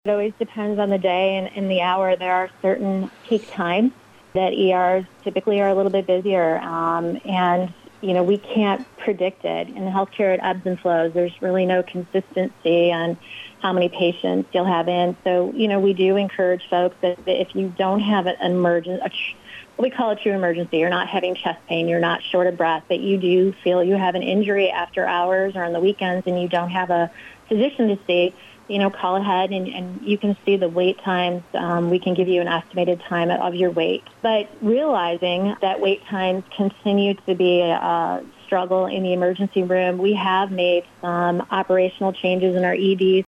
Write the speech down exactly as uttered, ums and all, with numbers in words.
It always depends on the day and, and the hour. There are certain peak times that E Rs typically are a little bit busier, um, and you know we can't predict it. In healthcare, it ebbs and flows. There's really no consistency on how many patients you'll have in. So you know we do encourage folks that if you don't have an emergent, a tr- what we call a true emergency, you're not having chest pain, you're not short of breath, but you do feel you have an injury after hours or on the weekends, and you don't have a physician to see. You know, call ahead and, and you can see the wait times. Um, we can give you an estimated time of your wait. But realizing that wait times continue to be a struggle in the emergency room, we have made some operational changes in our E Ds